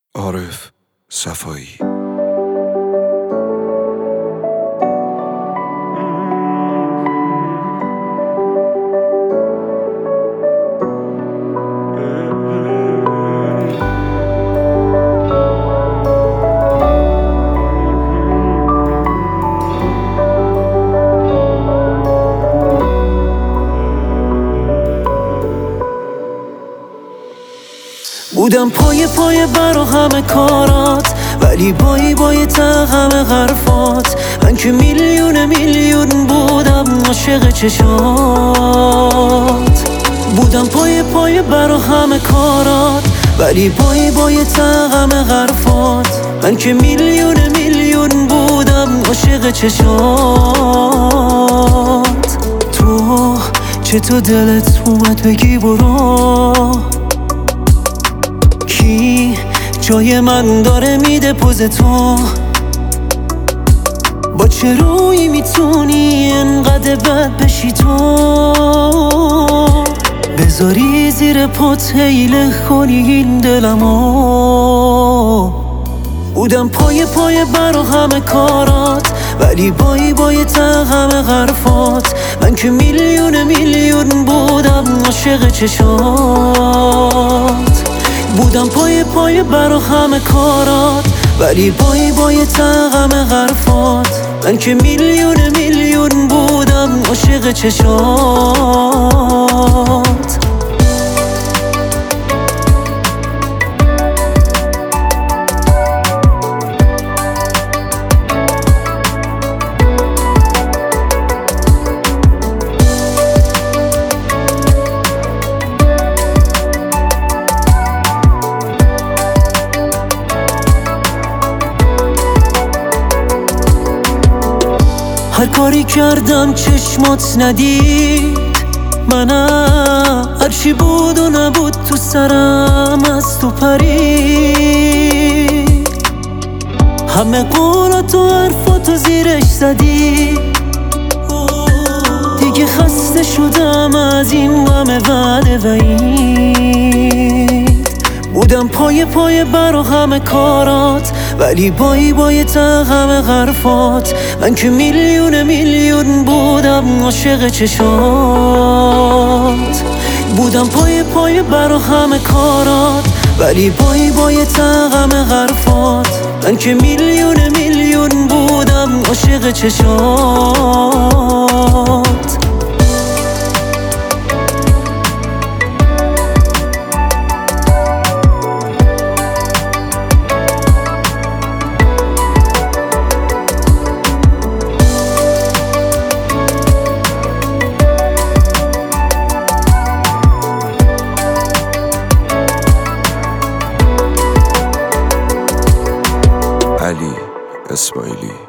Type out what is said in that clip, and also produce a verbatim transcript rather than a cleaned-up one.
عارف صفایی. بودم پای پای برا همه کارات، ولی بایی بای تا همه حرفات. من که میلیون میلیون بودم عاشق چشات. بودم پای پای برا همه کارات، ولی بایی بای تا همه حرفات. من که میلیون میلیون بودم عاشق چشات. تو چطور دلت اومد بگی برو؟ کی جای من داره میده پوز تو؟ با چه روی میتونی انقدر بد بشی تو؟ بذاری زیر پات حیله کنی این دلمو. بودم پای پای برا همه کارات، ولی بایی بای تا همه حرفات. من که میلیون میلیون بودم عاشق چشات. بودم پای پای برا همه کارات، ولی بایی بای تا همه حرفات. من که میلیون میلیون بودم عاشق چشات. هر کاری کردم چشمات ندید منم، هرچی بود و نبود تو سرم از تو پرید. همه قولات و حرفاتو زیرش زدی، دیگه خسته شدم از این غم وعده وعید. بودم پای پای برا همه کارات، ولی بایی بای تا همه حرفات. من که میلیون میلیون بودم عاشق چشات. بودم پای پای برا همه کارات، ولی بایی بای تا همه حرفات. من که میلیون میلیون بودم عاشق چشات. علی اسماعیلی.